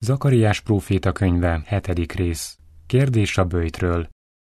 Zakariás próféta könyve, 7. rész. Kérdés a böjtről.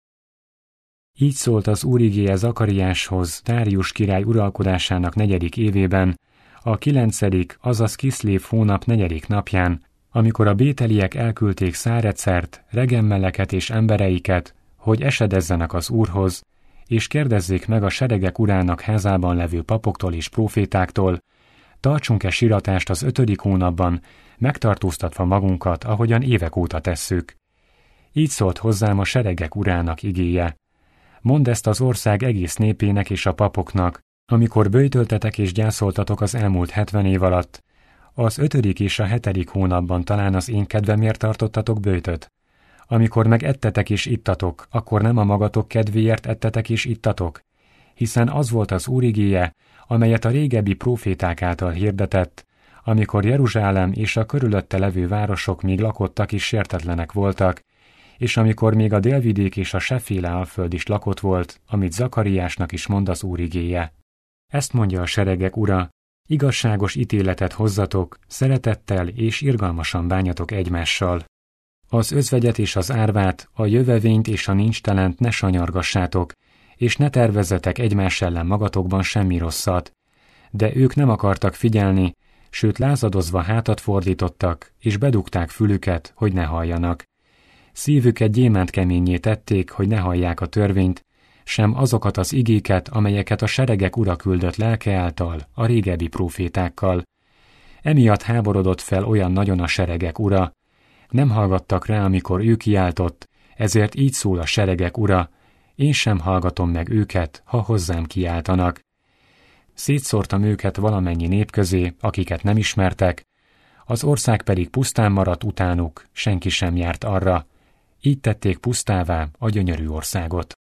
Így szólt az Úr igéje Zakariáshoz Dárius király uralkodásának 4. évében, a 9., azaz Kiszlév hónap 4. napján, amikor a bételiek elküldték Szárecert, Regemmeleket és embereiket, hogy esedezzenek az Úrhoz, és kérdezzék meg a seregek urának házában levő papoktól és prófétáktól, tartsunk-e siratást az 5. hónapban, megtartóztatva magunkat, ahogyan évek óta tesszük. Így szólt hozzám a seregek urának igéje. Mondd ezt az ország egész népének és a papoknak, amikor böjtöltetek és gyászoltatok az elmúlt 70 év alatt. Az 5. és a 7. hónapban talán az én kedvemért tartottatok böjtöt. Amikor meg ettetek és ittatok, akkor nem a magatok kedvéért ettetek és ittatok, hiszen az volt az Úr igéje, amelyet a régebbi próféták által hirdetett, amikor Jeruzsálem és a körülötte levő városok még lakottak és sértetlenek voltak, és amikor még a délvidék és a seféle alföld is lakott volt, amit Zakariásnak is mond az Úr igéje. Ezt mondja a seregek ura, igazságos ítéletet hozzatok, szeretettel és irgalmasan bánjatok egymással. Az özvegyet és az árvát, a jövevényt és a nincstelent ne sanyargassátok, és ne tervezzetek egymás ellen magatokban semmi rosszat. De ők nem akartak figyelni, sőt lázadozva hátat fordítottak, és bedugták fülüket, hogy ne halljanak. Szívüket gyémántkeményé tették, hogy ne hallják a törvényt, sem azokat az igéket, amelyeket a seregek ura küldött lelke által, a régebbi prófétákkal. Emiatt háborodott fel olyan nagyon a seregek ura. Nem hallgattak rá, amikor ő kiáltott, ezért így szól a seregek ura, én sem hallgatom meg őket, ha hozzám kiáltanak. Szétszórtam őket valamennyi nép közé, akiket nem ismertek, az ország pedig pusztán maradt utánuk, senki sem járt arra, így tették pusztává a gyönyörű országot.